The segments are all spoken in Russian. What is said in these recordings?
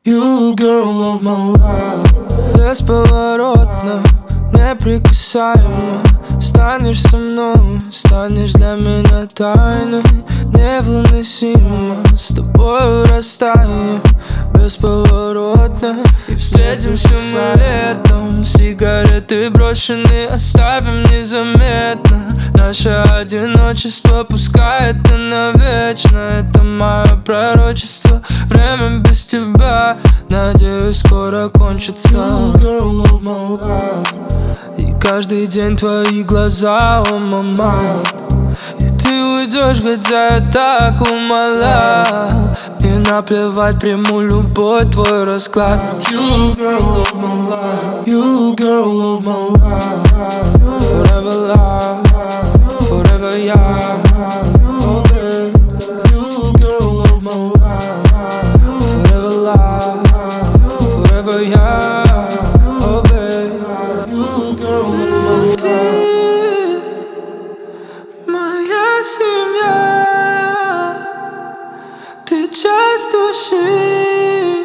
You girl of my life. Бесповоротно, неприкасаемо. Станешь со мной, станешь для меня тайной. Невыносимо, с тобою растаем бесповоротно. И встретимся мы летом. Сигареты брошены, оставим незаметно. Наше одиночество, пускай это навечно. Это мое пророчество, время без тебя, надеюсь, скоро кончится. You girl of my life. И каждый день твои глаза on my mind. И ты уйдешь, хотя я так умолял. И наплевать, приму любой твой расклад. You girl of my life. You girl of my life. Forever love, forever yeah. Oh babe, you girl of my life. Forever love, forever yeah. Oh babe, you girl of my life. Ты моя семья, ты часть души,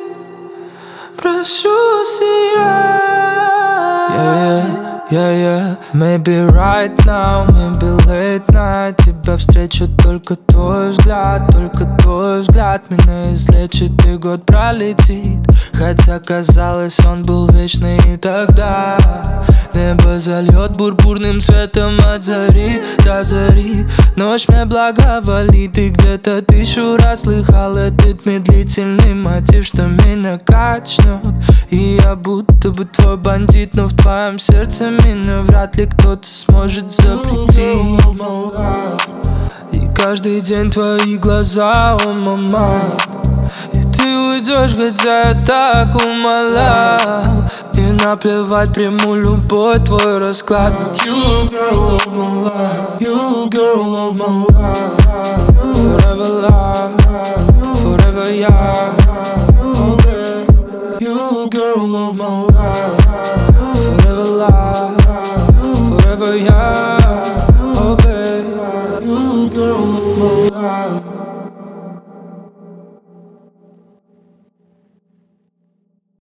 прошу сия. Yeah, maybe right now, maybe late night. Тебя встречу, только твой взгляд меня излечит и год пролетит. Хотя казалось, он был вечный и тогда. Небо зальет бурбурным светом от зари до зари. Ночь мне благоволит, и где-то 1000 раз слыхал этот медлительный мотив, что меня качнет. И я будто бы твой бандит, но в твоем сердце меня вряд ли кто-то сможет запретить. И каждый день твои глаза on my mind. И ты уйдешь, хотя я так умолял. И наплевать, приму любой твой расклад. You girl of my life.